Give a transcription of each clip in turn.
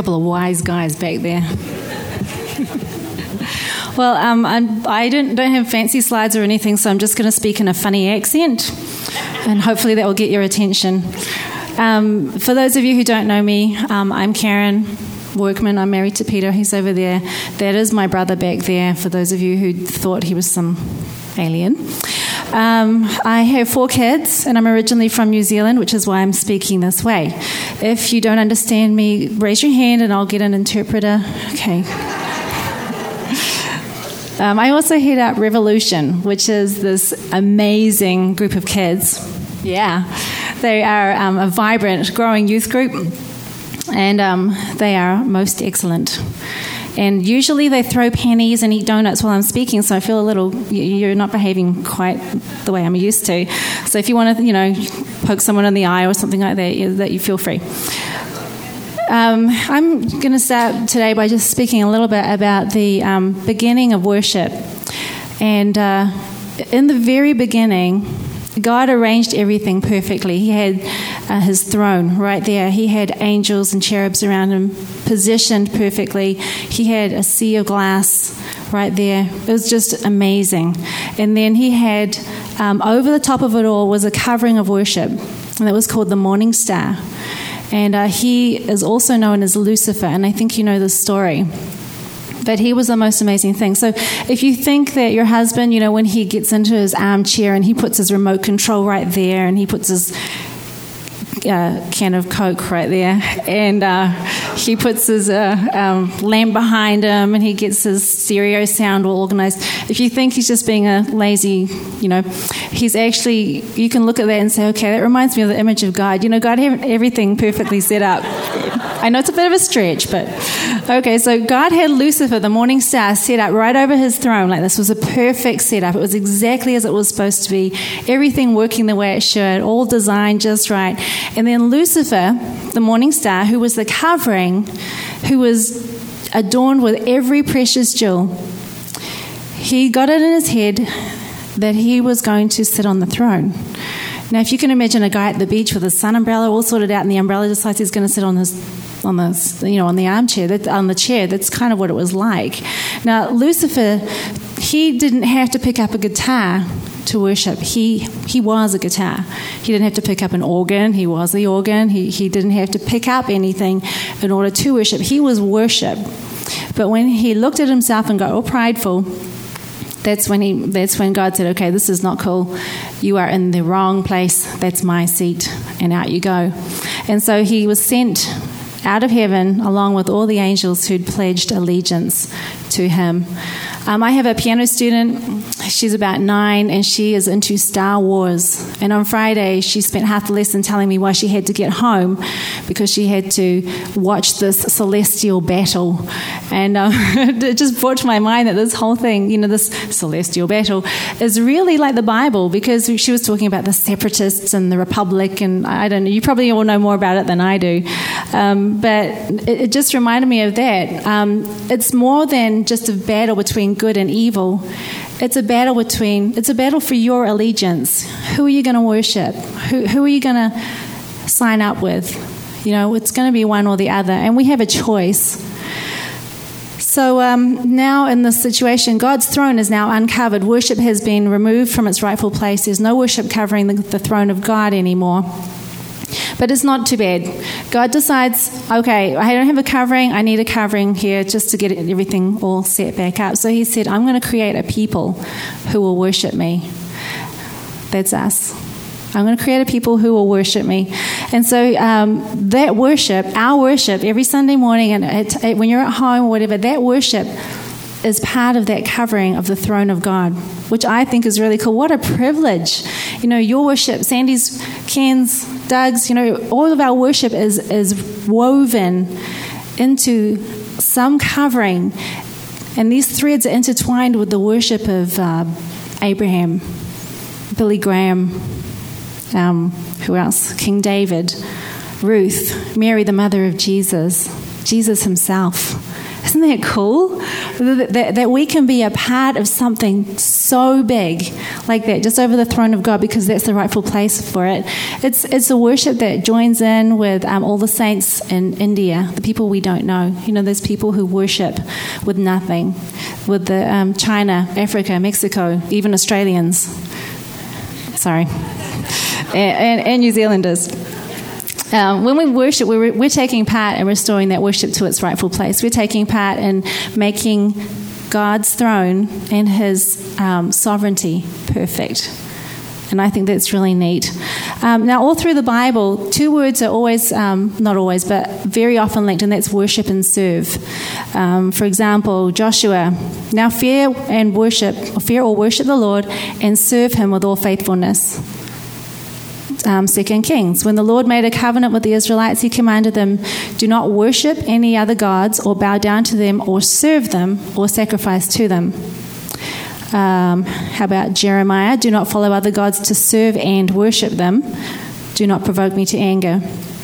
couple of wise guys back there. Well, I don't have fancy slides or anything, so I'm just going to speak in a funny accent, and hopefully that will get your attention. For those of you who don't know me, I'm Karen Workman. I'm married to Peter. He's over there. That is my brother back there, for those of you who thought he was some alien. I have 4 kids, and I'm originally from New Zealand, which is why I'm speaking this way. If you don't understand me, raise your hand and I'll get an interpreter. Okay. I also head up Revolution, which is this amazing group of kids. Yeah. They are a vibrant, growing youth group, and they are most excellent. And usually they throw pennies and eat donuts while I'm speaking, so I feel a little, you're not behaving quite the way I'm used to. So if you want to, poke someone in the eye or something like that you feel free. I'm going to start today by just speaking a little bit about the beginning of worship. And in the very beginning, God arranged everything perfectly. He had his throne right there. He had angels and cherubs around him, positioned perfectly. He had a sea of glass right there. It was just amazing. And then he had, over the top of it all, was a covering of worship, and that was called the morning star. And he is also known as Lucifer, and I think you know this story. But he was the most amazing thing. So if you think that your husband, when he gets into his armchair and he puts his remote control right there and he puts his can of Coke right there, and he puts his lamp behind him, and he gets his stereo sound all organized. If you think he's just being a lazy, he's actually, you can look at that and say, okay, that reminds me of the image of God. God had everything perfectly set up. I know it's a bit of a stretch, but okay, so God had Lucifer, the morning star, set up right over his throne. Like, this was a perfect setup. It was exactly as it was supposed to be. Everything working the way it should, all designed just right. And then Lucifer, the morning star, who was the covering, who was adorned with every precious jewel, he got it in his head that he was going to sit on the throne. Now, if you can imagine a guy at the beach with a sun umbrella all sorted out, and the umbrella decides he's going to sit on the armchair, on the chair. That's kind of what it was like. Now, Lucifer, he didn't have to pick up a guitar to worship. He was a guitar. He didn't have to pick up an organ. He was the organ. He didn't have to pick up anything in order to worship. He was worship. But when he looked at himself and got all prideful, that's when God said, okay, this is not cool. You are in the wrong place. That's my seat. And out you go. And so he was sent out of heaven along with all the angels who'd pledged allegiance to him. I have a piano student. She's about 9, and she is into Star Wars. And on Friday, she spent half the lesson telling me why she had to get home, because she had to watch this celestial battle. And it just brought to my mind that this whole thing, this celestial battle, is really like the Bible, because she was talking about the separatists and the Republic, and I don't know, you probably all know more about it than I do. But it just reminded me of that. It's more than just a battle between good and evil. It's a battle for your allegiance. Who are you going to worship? Who are you going to sign up with? It's going to be one or the other, and we have a choice. So now in this situation, God's throne is now uncovered. Worship has been removed from its rightful place. There's no worship covering the throne of God anymore. But it's not too bad. God decides, okay, I don't have a covering. I need a covering here just to get everything all set back up. So he said, I'm going to create a people who will worship me. That's us. I'm going to create a people who will worship me. And so that worship, our worship, every Sunday morning, and when you're at home or whatever, that worship is part of that covering of the throne of God, which I think is really cool. What a privilege. Your worship, Sandy's, Ken's, Doug's, all of our worship is woven into some covering. And these threads are intertwined with the worship of Abraham, Billy Graham, who else? King David, Ruth, Mary, the mother of Jesus, Jesus himself. Isn't that cool? That we can be a part of something so big like that, just over the throne of God, because that's the rightful place for it. It's a worship that joins in with all the saints in India, the people we don't know. You know, those people who worship with nothing, with the China, Africa, Mexico, even Australians. Sorry. And New Zealanders. When we worship, we're taking part in restoring that worship to its rightful place. We're taking part in making God's throne and His sovereignty perfect. And I think that's really neat. Now, all through the Bible, two words are always, not always, but very often linked, and that's worship and serve. For example, Joshua, now fear or worship the Lord and serve Him with all faithfulness. 2 Kings, when the Lord made a covenant with the Israelites, He commanded them, do not worship any other gods or bow down to them or serve them or sacrifice to them. How about Jeremiah? Do not follow other gods to serve and worship them. Do not provoke me to anger.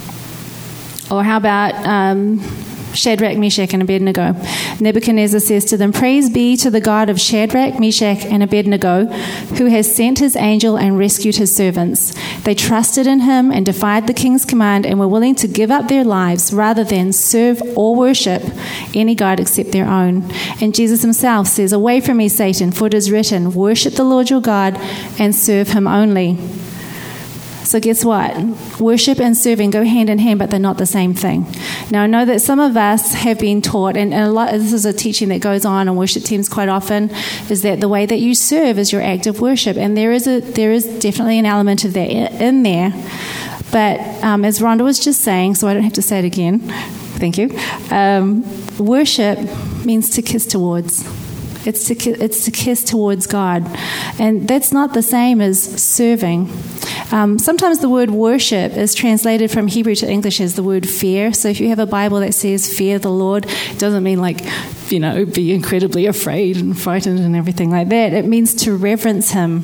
Or how about Shadrach, Meshach, and Abednego? Nebuchadnezzar says to them, praise be to the God of Shadrach, Meshach, and Abednego, who has sent his angel and rescued his servants. They trusted in him and defied the king's command and were willing to give up their lives rather than serve or worship any god except their own. And Jesus himself says, away from me, Satan, for it is written, worship the Lord your God and serve him only. So guess what? Worship and serving go hand in hand, but they're not the same thing. Now, I know that some of us have been taught, and this is a teaching that goes on worship teams quite often, is that the way that you serve is your act of worship. And there is definitely an element of that in there. But as Rhonda was just saying, so I don't have to say it again, thank you, worship means to kiss towards. It's to kiss towards God. And that's not the same as serving. Sometimes the word worship is translated from Hebrew to English as the word fear. So if you have a Bible that says fear the Lord, it doesn't mean be incredibly afraid and frightened and everything like that. It means to reverence him,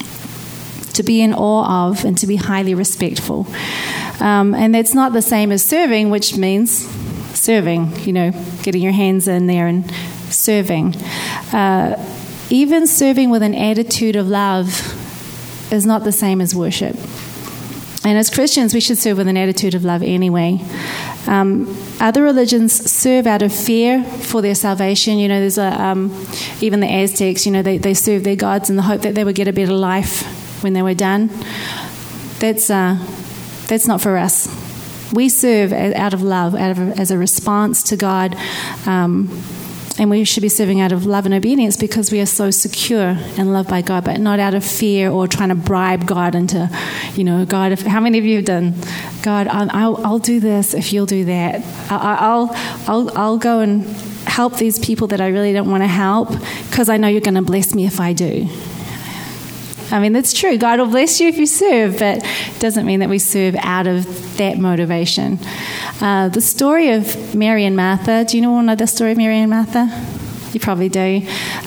to be in awe of, and to be highly respectful. And that's not the same as serving, which means serving, getting your hands in there and serving. Even serving with an attitude of love is not the same as worship. And as Christians, we should serve with an attitude of love anyway. Other religions serve out of fear for their salvation. There's even the Aztecs, they serve their gods in the hope that they would get a better life when they were done. That's not for us. We serve out of love, as a response to God. And we should be serving out of love and obedience because we are so secure and loved by God, but not out of fear or trying to bribe God into, God, how many of you have done, God, I'll do this if you'll do that. I'll go and help these people that I really don't want to help because I know you're going to bless me if I do. I mean, that's true. God will bless you if you serve, but it doesn't mean that we serve out of that motivation. The story of Mary and Martha. Do you all know the story of Mary and Martha? You probably do.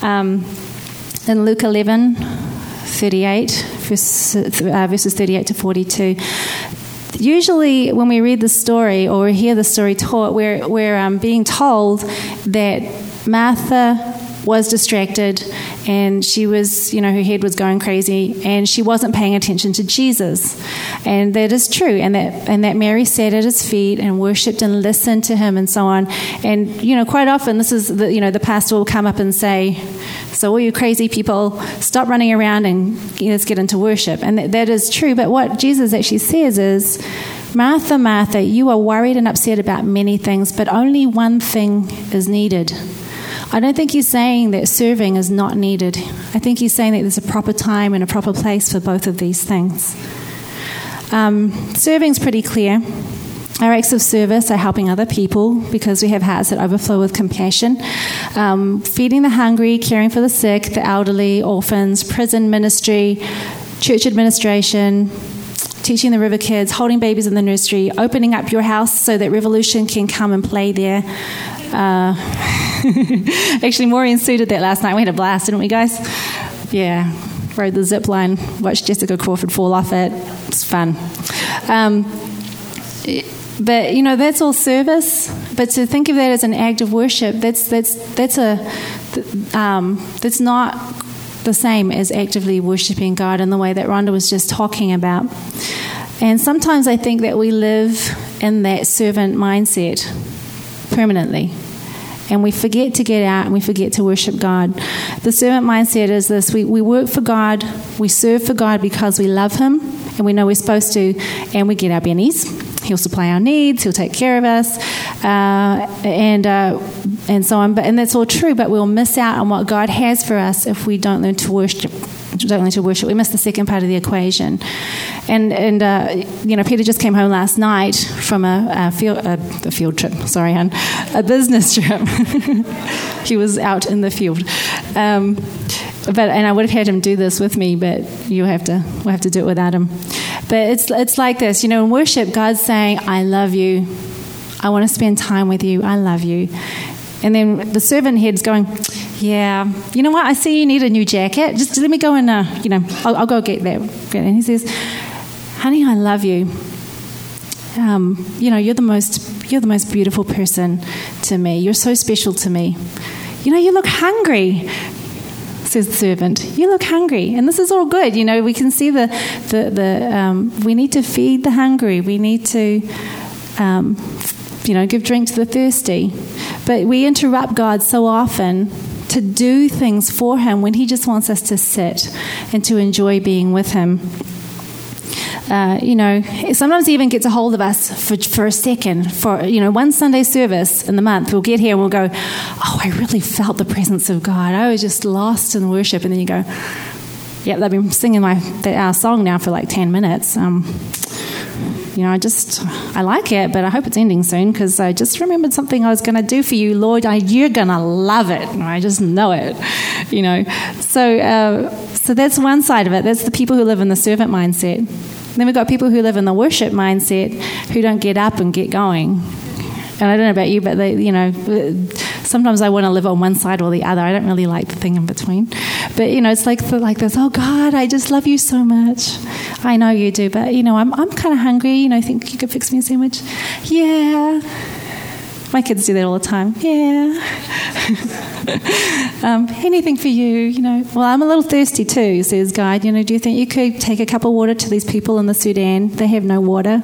In Luke 11:38, verses 38 to 42. Usually when we read the story or hear the story taught, we're being told that Martha was distracted and she was, her head was going crazy and she wasn't paying attention to Jesus. And that is true. And that Mary sat at his feet and worshipped and listened to him and so on. And, quite often this is, the pastor will come up and say, so all you crazy people, stop running around and let's get into worship. And that is true. But what Jesus actually says is, Martha, Martha, you are worried and upset about many things, but only one thing is needed. I don't think he's saying that serving is not needed. I think he's saying that there's a proper time and a proper place for both of these things. Serving's pretty clear. Our acts of service are helping other people because we have hearts that overflow with compassion. Feeding the hungry, caring for the sick, the elderly, orphans, prison ministry, church administration, teaching the river kids, holding babies in the nursery, opening up your house so that Revolution can come and play there. Actually, Maureen Sue did that last night. We had a blast, didn't we, guys? Yeah. Rode the zip line, watched Jessica Crawford fall off it. It's fun. But that's all service. But to think of that as an act of worship, that's not the same as actively worshiping God in the way that Rhonda was just talking about. And sometimes I think that we live in that servant mindset permanently. And we forget to get out and we forget to worship God. The servant mindset is this: we work for God, we serve for God because we love Him and we know we're supposed to, and we get our bennies. He'll supply our needs, He'll take care of us, and so on. And that's all true, but we'll miss out on what God has for us if we don't learn to worship. We miss the second part of the equation. And Peter just came home last night from a field trip. Sorry, hon, a business trip. He was out in the field. And I would have had him do this with me, but we'll have to do it without him. But it's like this, in worship, God's saying, "I love you. I want to spend time with you. I love you." And then the servant head's going, "Yeah, you know what? I see you need a new jacket. Just let me go and, I'll go get that." And he says, "Honey, I love you. You're the most beautiful person to me. You're so special to me. You look hungry," says the servant. "You look hungry." And this is all good. We can see we need to feed the hungry. We need to, give drink to the thirsty. But we interrupt God so often to do things for Him when He just wants us to sit and to enjoy being with Him. Sometimes He even gets a hold of us for a second. For one Sunday service in the month, we'll get here and we'll go, "Oh, I really felt the presence of God. I was just lost in worship." And then you go, "Yep, I've been singing our song now for like 10 minutes. I like it, but I hope it's ending soon because I just remembered something I was going to do for you, Lord. You're going to love it. I just know it." So that's one side of it. That's the people who live in the servant mindset. Then we've got people who live in the worship mindset who don't get up and get going. And I don't know about you, but sometimes I want to live on one side or the other. I don't really like the thing in between. But, it's like this, "Oh, God, I just love you so much." I know you do, but, I'm kind of hungry. Think you could fix me a sandwich? Yeah. My kids do that all the time. Yeah. Anything for you, Well, I'm a little thirsty too, says God. Do you think you could take a cup of water to these people in the Sudan? They have no water.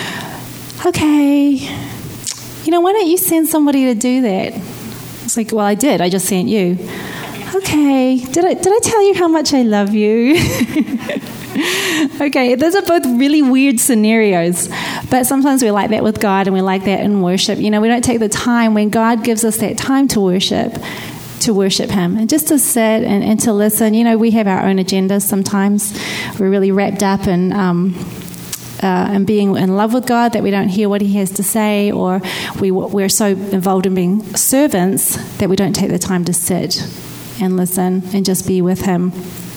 Okay. Why don't you send somebody to do that? It's like, well, I did. I just sent you. Okay. Did I tell you how much I love you? Okay, those are both really weird scenarios. But sometimes we're like that with God and we're like that in worship. We don't take the time when God gives us that time to worship Him and just to sit and to listen. We have our own agendas sometimes. We're really wrapped up in and being in love with God that we don't hear what He has to say, or we're so involved in being servants that we don't take the time to sit and listen and just be with Him.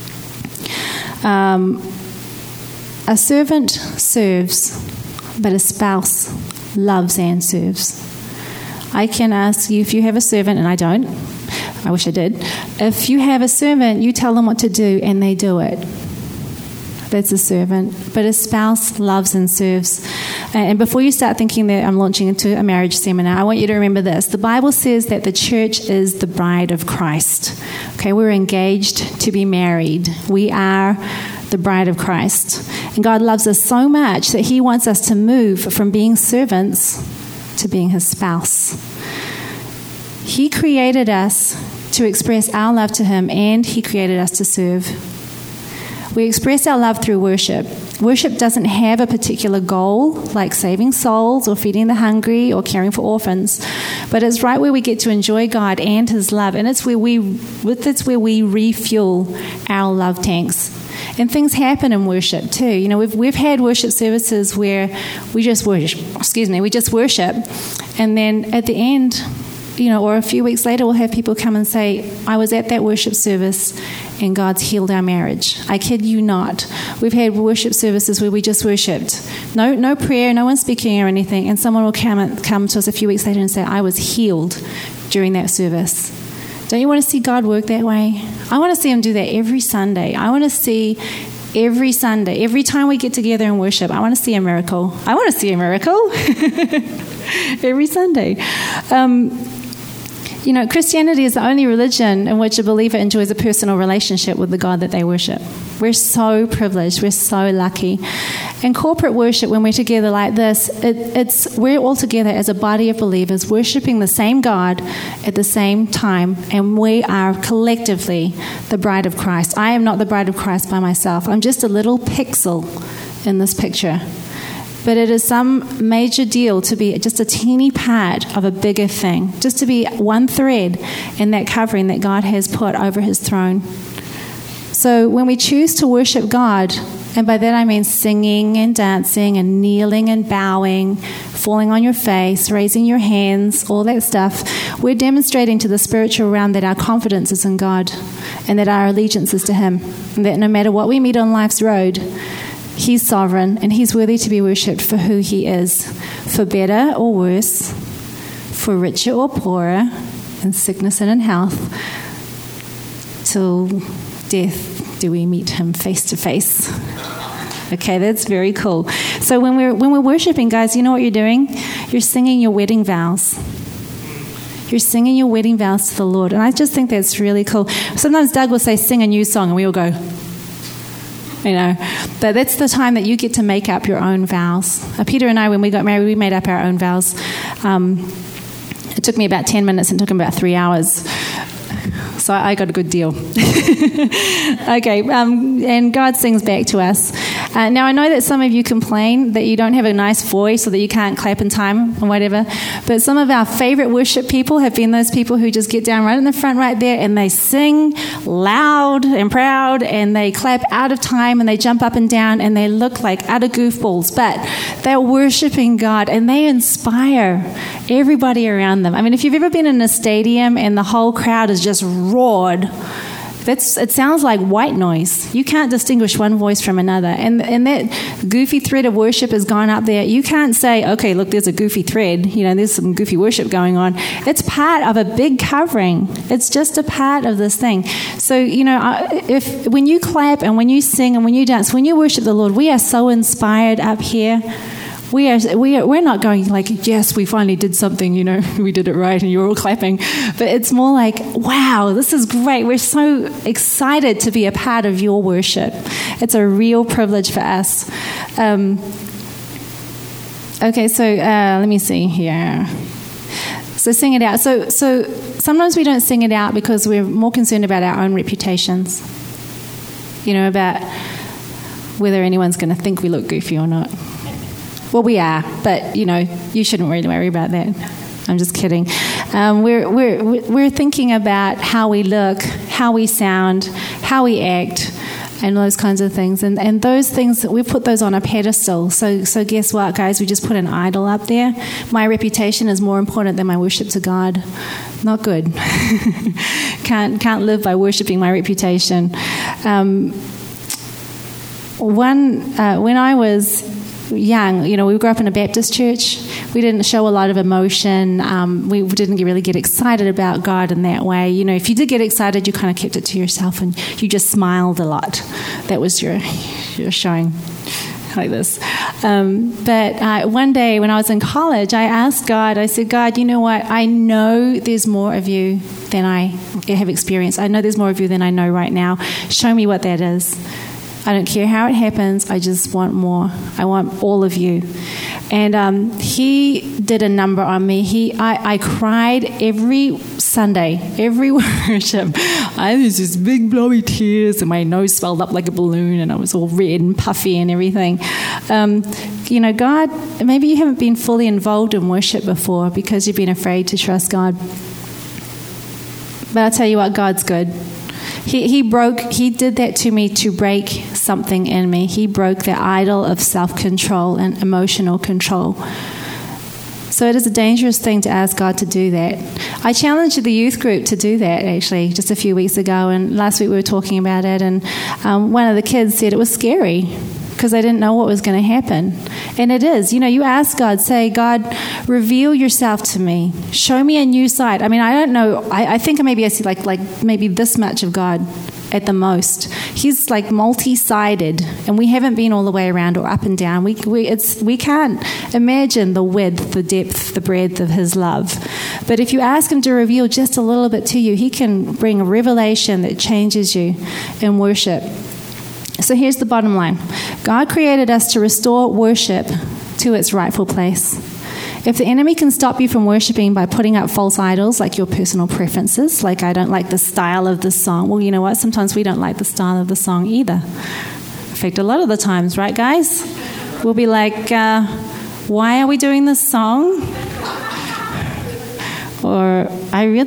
A servant serves, but a spouse loves and serves. I can ask you if you have a servant, and I don't. I wish I did. If you have a servant, you tell them what to do, and they do it. That's a servant. But a spouse loves and serves. And before you start thinking that I'm launching into a marriage seminar, I want you to remember this. The Bible says that the church is the bride of Christ. Okay, we're engaged to be married. We are the bride of Christ. And God loves us so much that He wants us to move from being servants to being His spouse. He created us to express our love to Him, and He created us to serve. We express our love through worship. Worship doesn't have a particular goal, like saving souls or feeding the hungry or caring for orphans, but it's right where we get to enjoy God and His love, and it's where we refuel our love tanks. And things happen in worship too. We've had worship services where we just worship, and then at the end, or a few weeks later, we'll have people come and say, "I was at that worship service and God's healed our marriage." I kid you not. We've had worship services where we just worshipped. No prayer, no one speaking or anything, and someone will come to us a few weeks later and say, "I was healed during that service." Don't you want to see God work that way? I want to see Him do that every Sunday. I want to see every Sunday, every time we get together and worship, I want to see a miracle. I want to see a miracle every Sunday. Christianity is the only religion in which a believer enjoys a personal relationship with the God that they worship. We're so privileged. We're so lucky. And corporate worship, when we're together like this, we're all together as a body of believers worshiping the same God at the same time, and we are collectively the bride of Christ. I am not the bride of Christ by myself. I'm just a little pixel in this picture. But it is some major deal to be just a teeny part of a bigger thing, just to be one thread in that covering that God has put over his throne. So when we choose to worship God, and by that I mean singing and dancing and kneeling and bowing, falling on your face, raising your hands, all that stuff, we're demonstrating to the spiritual realm that our confidence is in God and that our allegiance is to him, and that no matter what we meet on life's road, he's sovereign and he's worthy to be worshipped for who he is, for better or worse, for richer or poorer, in sickness and in health, till death do we meet him face to face. Okay, that's very cool. So when we're worshiping, guys, you know what you're doing? You're singing your wedding vows. You're singing your wedding vows to the Lord. And I just think that's really cool. Sometimes Doug will say, sing a new song, and we all go, but that's the time that you get to make up your own vows. Peter and I, when we got married, we made up our own vows. It took me about 10 minutes and took him about 3 hours. So I got a good deal. Okay, and God sings back to us. Now, I know that some of you complain that you don't have a nice voice or that you can't clap in time or whatever, but some of our favorite worship people have been those people who just get down right in the front right there and they sing loud and proud and they clap out of time and they jump up and down and they look like utter goofballs, but they're worshiping God and they inspire everybody around them. I mean, if you've ever been in a stadium and the whole crowd is just roared, it sounds like white noise. You can't distinguish one voice from another. And that goofy thread of worship has gone up there. You can't say, okay, look, there's a goofy thread. There's some goofy worship going on. It's part of a big covering. It's just a part of this thing. So, when you clap and when you sing and when you dance, when you worship the Lord, we are so inspired up here. We're not going like, yes, we finally did something, we did it right and you're all clapping. But it's more like, wow, this is great. We're so excited to be a part of your worship. It's a real privilege for us. Okay, so let me see here. So sing it out. So sometimes we don't sing it out because we're more concerned about our own reputations. About whether anyone's going to think we look goofy or not. Well, we are, but you shouldn't really worry about that. I'm just kidding. We're thinking about how we look, how we sound, how we act, and those kinds of things. And those things, we put those on a pedestal. So guess what, guys? We just put an idol up there. My reputation is more important than my worship to God. Not good. Can't live by worshiping my reputation. When I was young, we grew up in a Baptist church. We didn't show a lot of emotion. We didn't really get excited about God in that way. If you did get excited, you kind of kept it to yourself and you just smiled a lot. That was your showing like this. But one day when I was in college, I asked God, I said, God, you know what? I know there's more of you than I have experienced. I know there's more of you than I know right now. Show me what that is. I don't care how it happens. I just want more. I want all of you. And he did a number on me. I cried every Sunday, every worship. I was just big blowy tears and my nose swelled up like a balloon and I was all red and puffy and everything. God, maybe you haven't been fully involved in worship before because you've been afraid to trust God. But I'll tell you what, God's good. He did that to me to break something in me. He broke the idol of self-control and emotional control. So it is a dangerous thing to ask God to do that. I challenged the youth group to do that, actually, just a few weeks ago. And last week we were talking about it. And one of the kids said it was scary because they didn't know what was going to happen. And it is. You ask God, say, God, reveal yourself to me. Show me a new side. I mean, I don't know. I think maybe I see like maybe this much of God at the most. He's like multi-sided, and we haven't been all the way around or up and down. We can't imagine the width, the depth, the breadth of his love. But if you ask him to reveal just a little bit to you, he can bring a revelation that changes you in worship. So here's the bottom line. God created us to restore worship to its rightful place. If the enemy can stop you from worshiping by putting up false idols, like your personal preferences, like I don't like the style of this song. Well, you know what? Sometimes we don't like the style of the song either. In fact, a lot of the times, right, guys? We'll be like, why are we doing this song? Or, I'm going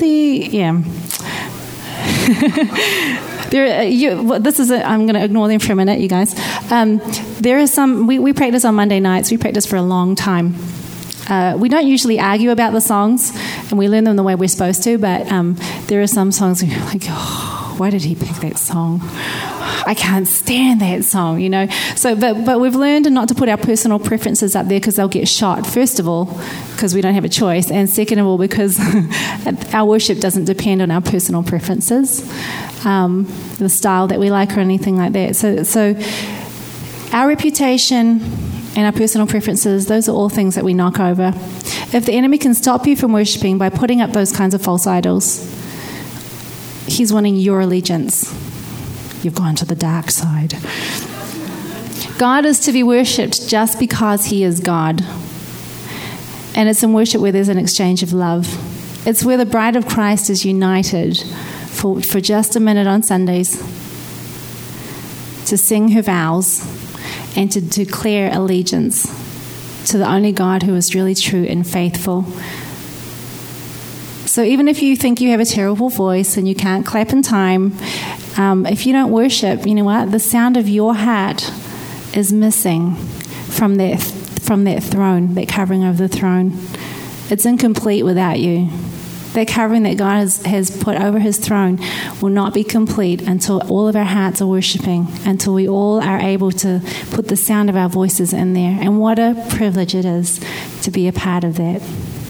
to ignore them for a minute, you guys. There are some, we practice on Monday nights. We practice for a long time. We don't usually argue about the songs, and we learn them the way we're supposed to, but there are some songs where you're like, oh, why did he pick that song? I can't stand that song, you know. So, but we've learned not to put our personal preferences up there because they'll get shot, first of all, because we don't have a choice, and second of all, because our worship doesn't depend on our personal preferences, the style that we like or anything like that. So our reputation and our personal preferences, those are all things that we knock over. If the enemy can stop you from worshiping by putting up those kinds of false idols, he's wanting your allegiance. You've gone to the dark side. God is to be worshipped just because he is God. And it's in worship where there's an exchange of love. It's where the bride of Christ is united for just a minute on Sundays to sing her vows and to declare allegiance to the only God who is really true and faithful. So even if you think you have a terrible voice and you can't clap in time, if you don't worship, you know what? The sound of your heart is missing from that throne, that covering over the throne. It's incomplete without you. That covering that God has put over his throne will not be complete until all of our hearts are worshiping, until we all are able to put the sound of our voices in there. And what a privilege it is to be a part of that.